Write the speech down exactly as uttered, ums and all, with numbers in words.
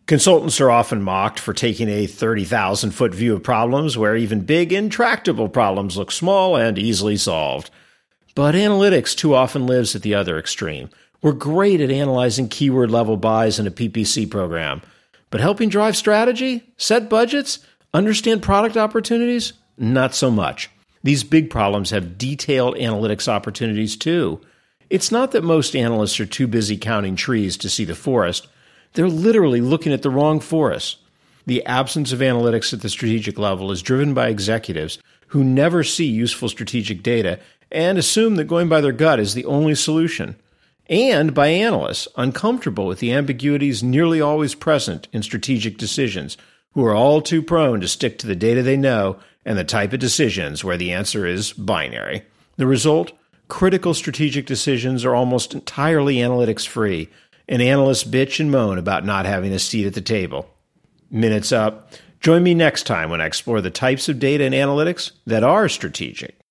Consultants are often mocked for taking a thirty thousand foot view of problems where even big, intractable problems look small and easily solved. But analytics too often lives at the other extreme. We're great at analyzing keyword-level buys in a P P C program, but helping drive strategy, set budgets, understand product opportunities? Not so much. These big problems have detailed analytics opportunities too. It's not that most analysts are too busy counting trees to see the forest. They're literally looking at the wrong forest. The absence of analytics at the strategic level is driven by executives who never see useful strategic data and assume that going by their gut is the only solution, and by analysts uncomfortable with the ambiguities nearly always present in strategic decisions, who are all too prone to stick to the data they know and the type of decisions where the answer is binary. The result? Critical strategic decisions are almost entirely analytics-free, and analysts bitch and moan about not having a seat at the table. Minute's up. Join me next time when I explore the types of data and analytics that are strategic.